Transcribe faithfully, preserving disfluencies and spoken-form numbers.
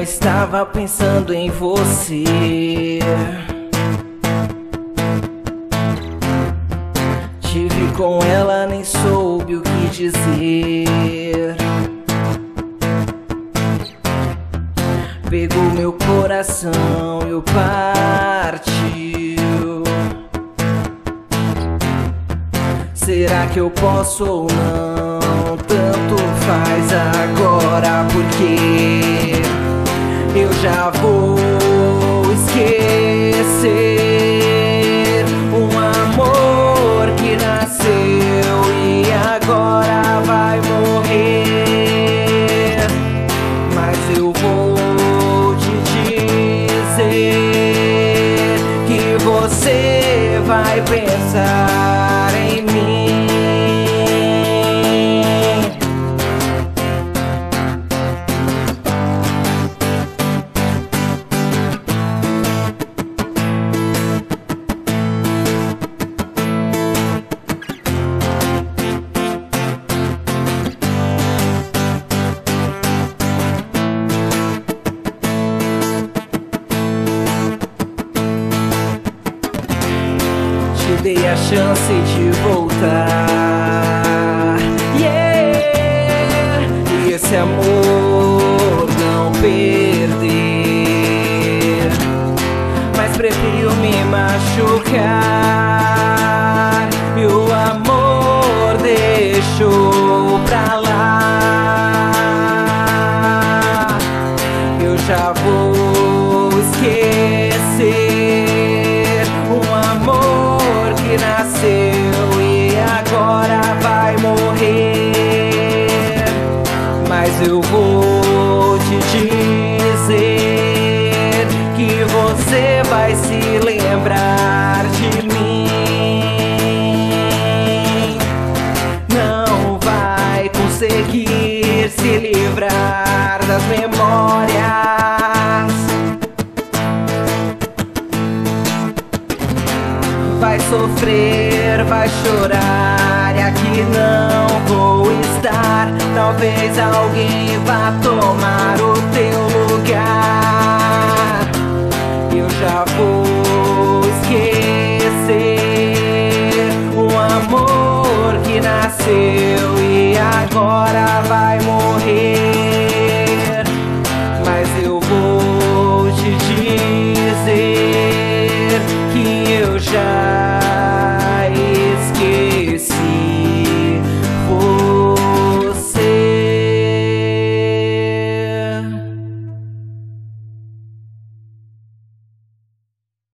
estava pensando em você. Tive com ela, nem soube o que dizer. Pegou meu coração e o partiu. Será que eu posso ou não? Tanto faz agora, porque eu já vou esquecer um amor que nasceu e agora vai morrer. Mas eu vou te dizer que você vai pensar em mim. Dei a chance de voltar, yeah. E esse amor não perder, mas prefiro me machucar. E o amor deixou pra lá. Eu já vou esquecer um amor que nasceu e agora vai morrer. Mas eu vou te dizer que você vai se lembrar de mim. Não vai conseguir se livrar das memórias. Vai sofrer, vai chorar, e aqui não vou estar. Talvez alguém vá tomar o teu lugar. Eu já vou esquecer um amor que nasceu e agora vai